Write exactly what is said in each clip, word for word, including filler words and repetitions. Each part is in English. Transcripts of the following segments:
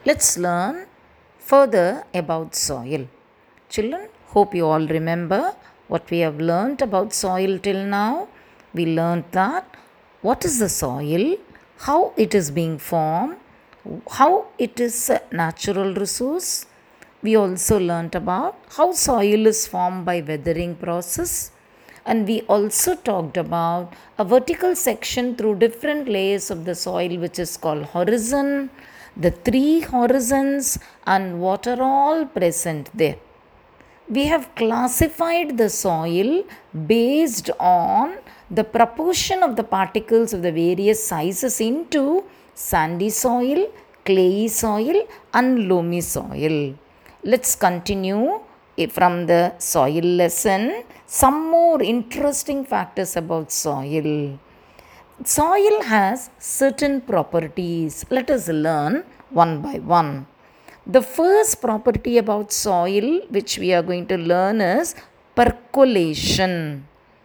Let's learn further about soil. Children, hope you all remember what we have learnt about soil till now. We learnt that what is the soil, how it is being formed, how it is a natural resource. We also learnt about how soil is formed by weathering process, and we also talked about a vertical section through different layers of the soil which is called horizon, the three horizons, and what are all present there. We have classified the soil based on the proportion of the particles of the various sizes into sandy soil, clayey soil, and loamy soil. Let's continue from the soil lesson some more interesting factors about soil. Soil has certain properties. Let us learn one by one. The first property about soil which we are going to learn is percolation.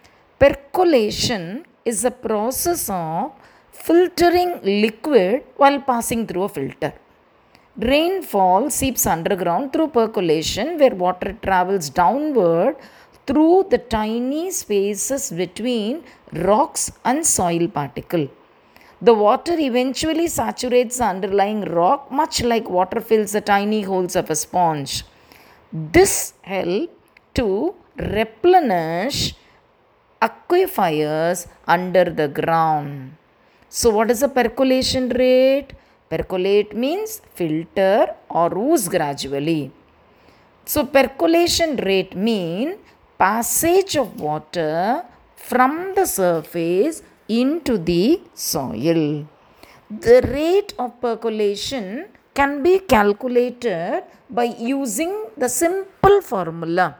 Percolation is a process of filtering liquid while passing through a filter. Rainfall seeps underground through percolation, where water travels downward through the tiny spaces between rocks and soil particle. The water eventually saturates the underlying rock, much like water fills the tiny holes of a sponge. This helps to replenish aquifers under the ground. So, what is the percolation rate? Percolate means filter or ooze gradually. So, percolation rate means passage of water from the surface into the soil. The rate of percolation can be calculated by using the simple formula: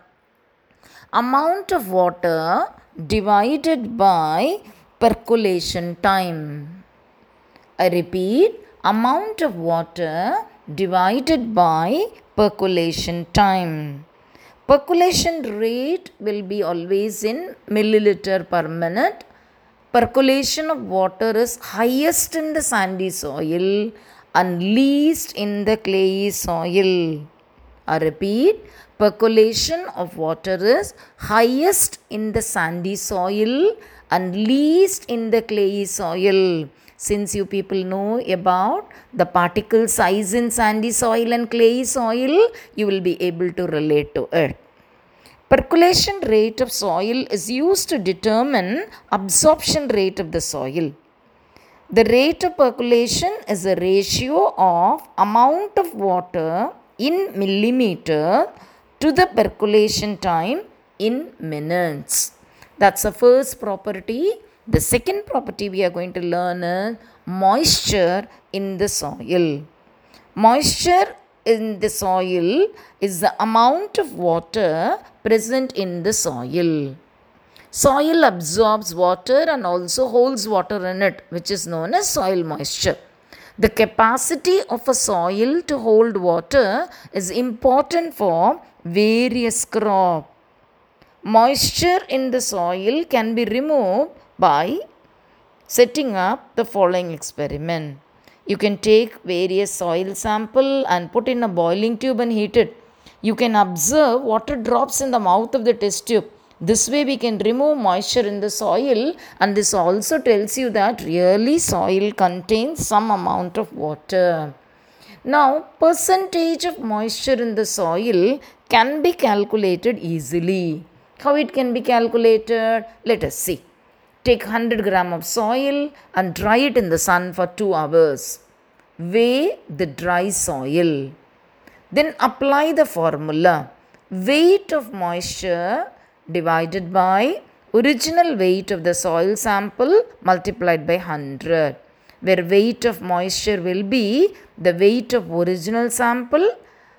amount of water divided by percolation time. I repeat, amount of water divided by percolation time. Percolation rate will be always in milliliter per minute. Percolation of water is highest in the sandy soil and least in the clayey soil. I repeat, percolation of water is highest in the sandy soil and least in the clayey soil. Since you people know about the particle size in sandy soil and clayey soil, you will be able to relate to it. Percolation rate of soil is used to determine absorption rate of the soil. The rate of percolation is a ratio of amount of water in millimeter to the percolation time in minutes. That's the first property. The second property we are going to learn is moisture in the soil. Moisture in the soil is the amount of water present in the soil. Soil absorbs water and also holds water in it, which is known as soil moisture. The capacity of a soil to hold water is important for various crops. Moisture in the soil can be removed by setting up the following experiment. You can take various soil sample and put in a boiling tube and heat it. You can observe water drops in the mouth of the test tube. This way we can remove moisture in the soil, and this also tells you that really soil contains some amount of water. Now, percentage of moisture in the soil can be calculated easily. How it can be calculated? Let us see. Take one hundred grams of soil and dry it in the sun for two hours. Weigh the dry soil. Then apply the formula. Weight of moisture divided by original weight of the soil sample multiplied by one hundred. Where weight of moisture will be the weight of original sample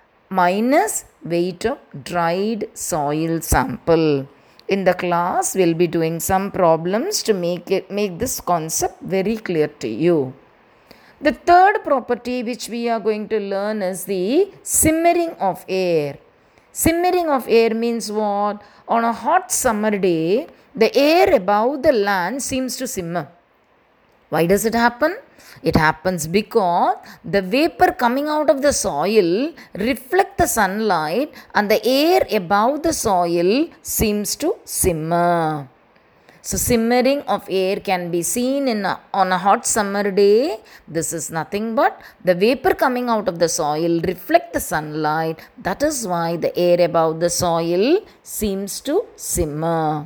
minus weight of dried soil sample. In the class, we will be doing some problems to make it make this concept very clear to you. The third property which we are going to learn is the simmering of air. Simmering of air means what? On a hot summer day, the air above the land seems to simmer. Why does it happen? It happens because the vapor coming out of the soil reflect the sunlight and the air above the soil seems to simmer. So simmering of air can be seen in a, on a hot summer day. This is nothing but the vapor coming out of the soil reflect the sunlight. That is why the air above the soil seems to simmer.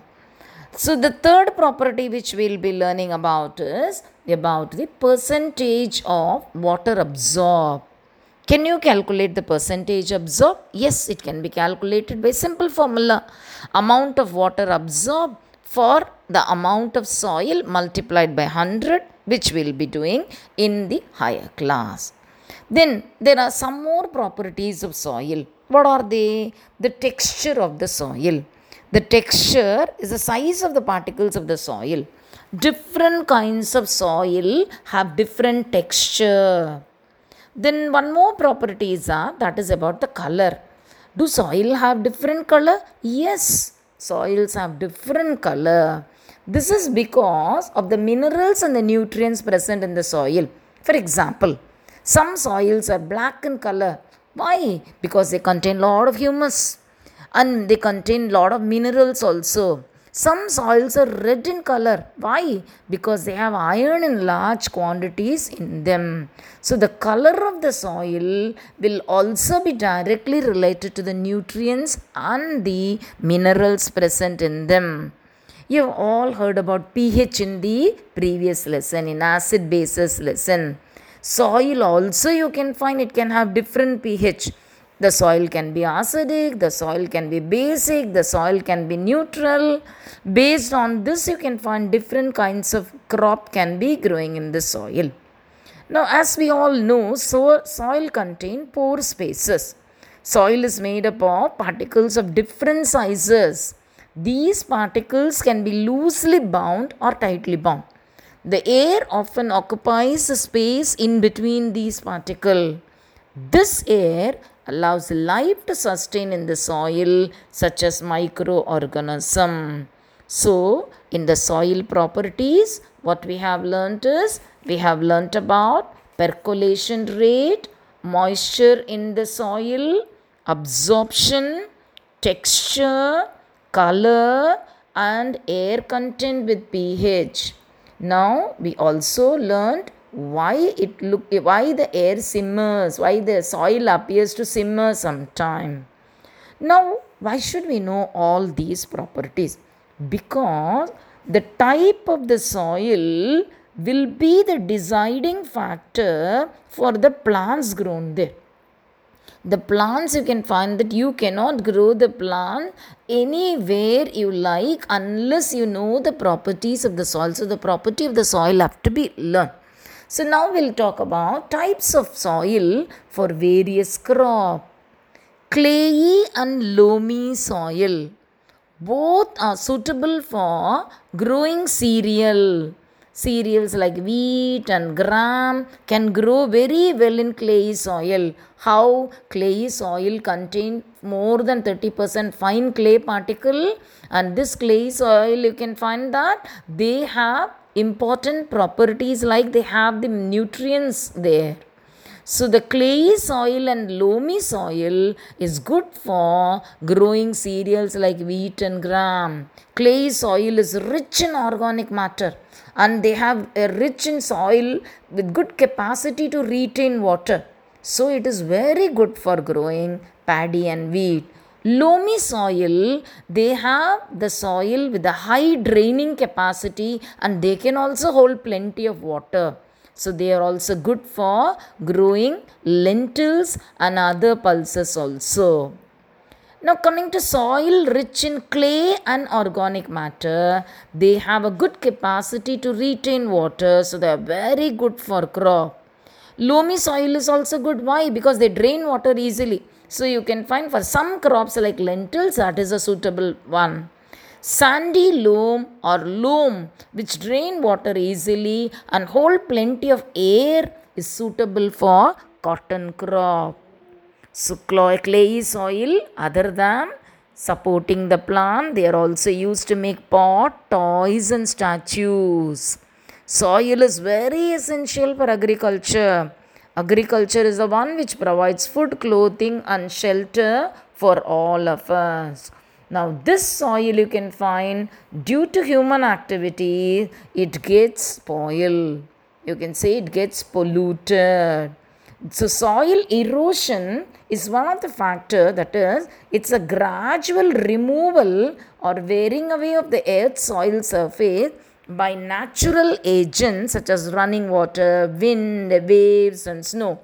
So the third property which we will be learning about is about the percentage of water absorbed. Can you calculate the percentage absorbed? Yes, it can be calculated by simple formula. Amount of water absorbed for the amount of soil multiplied by one hundred, which we will be doing in the higher class. Then there are some more properties of soil. What are they? The texture of the soil. The texture is the size of the particles of the soil. Different kinds of soil have different texture. Then one more property is uh, that is about the color. Do soil have different color? Yes, soils have different color. This is because of the minerals and the nutrients present in the soil. For example, some soils are black in color. Why? Because they contain lot of humus and they contain lot of minerals also. Some soils are red in color. Why? Because they have iron in large quantities in them. So the color of the soil will also be directly related to the nutrients and the minerals present in them. You have all heard about pH in the previous lesson, in acid bases lesson. Soil also you can find it can have different pH. The soil can be acidic, the soil can be basic, the soil can be neutral. Based on this, you can find different kinds of crop can be growing in the soil. Now, as we all know, so soil contains pore spaces. Soil is made up of particles of different sizes. These particles can be loosely bound or tightly bound. The air often occupies the space in between these particles. This air allows life to sustain in the soil, such as microorganisms. So, in the soil properties, what we have learnt is, we have learnt about percolation rate, moisture in the soil, absorption, texture, color and air content with pH. Now, we also learnt why it look why the air simmers, why the soil appears to simmer sometime. Now, why should we know all these properties? Because the type of the soil will be the deciding factor for the plants grown there. The plants, you can find that you cannot grow the plant anywhere you like unless you know the properties of the soil. So the property of the soil have to be learned. So now we'll talk about types of soil for various crops. Clayey and loamy soil. Both are suitable for growing cereal. Cereals like wheat and gram can grow very well in clayey soil. How? Clayey soil contains more than thirty percent fine clay particle, and this clayey soil you can find that they have important properties like they have the nutrients there. So the clayey soil and loamy soil is good for growing cereals like wheat and gram. Clayey soil is rich in organic matter and they have a rich in soil with good capacity to retain water. So it is very good for growing paddy and wheat. Loamy soil, they have the soil with a high draining capacity and they can also hold plenty of water. So they are also good for growing lentils and other pulses also. Now coming to soil rich in clay and organic matter, they have a good capacity to retain water, so they are very good for crop. Loamy soil is also good. Why? Because they drain water easily. So you can find for some crops like lentils, that is a suitable one. Sandy loam or loam which drain water easily and hold plenty of air is suitable for cotton crop. So clayey soil, other than supporting the plant, they are also used to make pot, toys and statues. Soil is very essential for agriculture. Agriculture is the one which provides food, clothing, and shelter for all of us. Now, this soil you can find due to human activity, it gets spoiled. You can say it gets polluted. So, soil erosion is one of the factor, that is, it's a gradual removal or wearing away of the earth's soil surface by natural agents such as running water, wind, waves, and snow.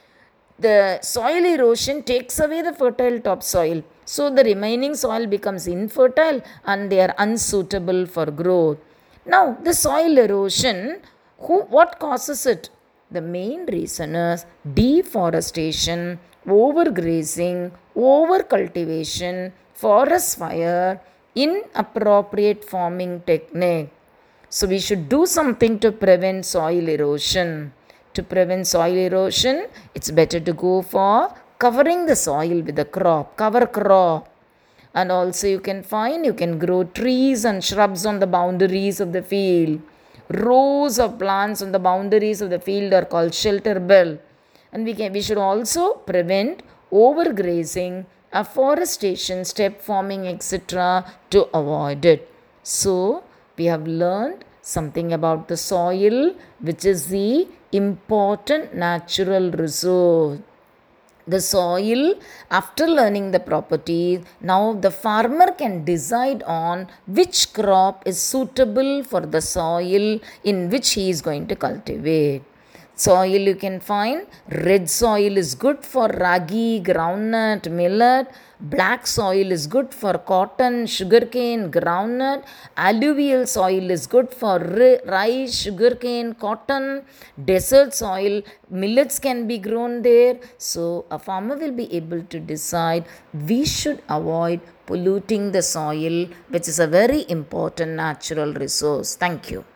The soil erosion takes away the fertile topsoil, so the remaining soil becomes infertile and they are unsuitable for growth. Now, the soil erosion, who, what causes it? The main reason is deforestation, overgrazing, overcultivation, forest fire, inappropriate farming technique. So we should do something to prevent soil erosion. To prevent soil erosion, it's better to go for covering the soil with a crop, cover crop. And also you can find, you can grow trees and shrubs on the boundaries of the field. Rows of plants on the boundaries of the field are called shelter belt. And we can we should also prevent overgrazing, afforestation, step farming, et cetera to avoid it. So we have learned something about the soil, which is the important natural resource. The soil, after learning the properties, now the farmer can decide on which crop is suitable for the soil in which he is going to cultivate. Soil you can find, red soil is good for ragi, groundnut, millet. Black soil is good for cotton, sugarcane, groundnut. Alluvial soil is good for rice, sugarcane, cotton. Desert soil, millets can be grown there. So a farmer will be able to decide we should avoid polluting the soil, which is a very important natural resource. Thank you.